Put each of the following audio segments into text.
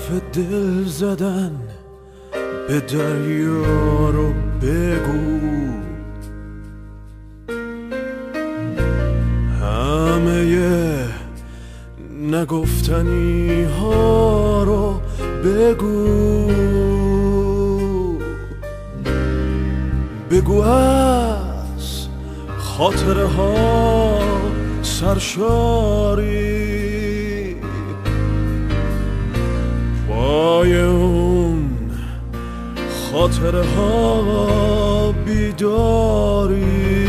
حرف دل زدن به دریا رو بگو، همه نگفتنی ها رو بگو، بگو از خاطره ها سرشاری، پای اون خاطره ها بیداری،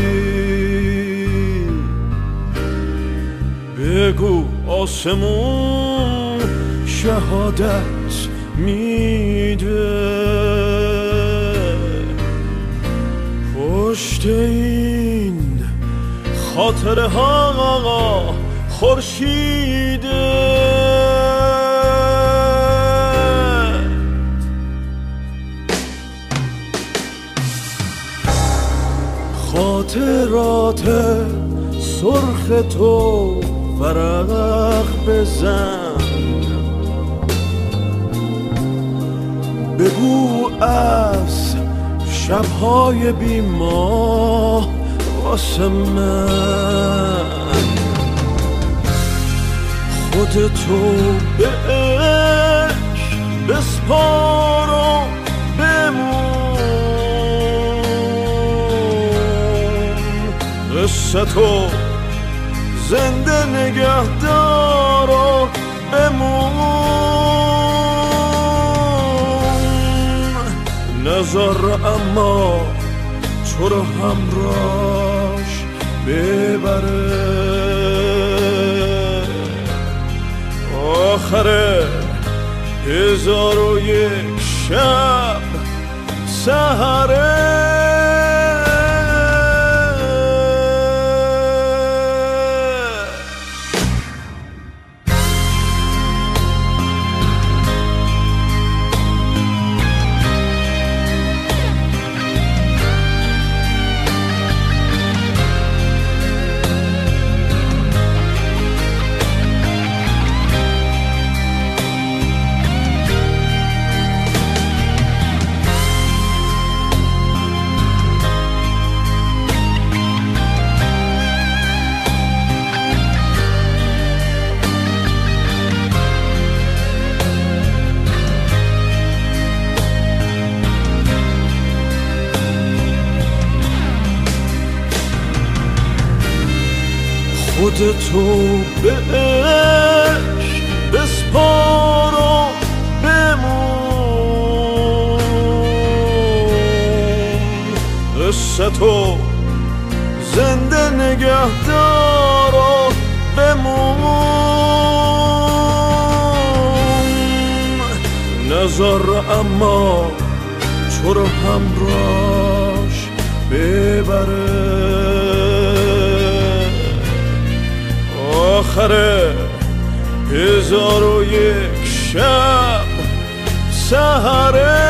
بگو آسمون شهادت میده، پشت این خاطره ها خورشیده. خاطرات سرخ تو ورق بزن، بگو از شبهای بی ماه واسه من، خودتو به عشق بسپار و بمون، قصه تو زنده نگهدار و بمون، نظر اما تو رو همراش ببره، آخره 1001 شب سحره. خودتو به عشق بسپار و بمون، قصه تو زنده نگهدار و بمون، نظر اما تو رو همراش ببره، آخره 1001 شب سحره.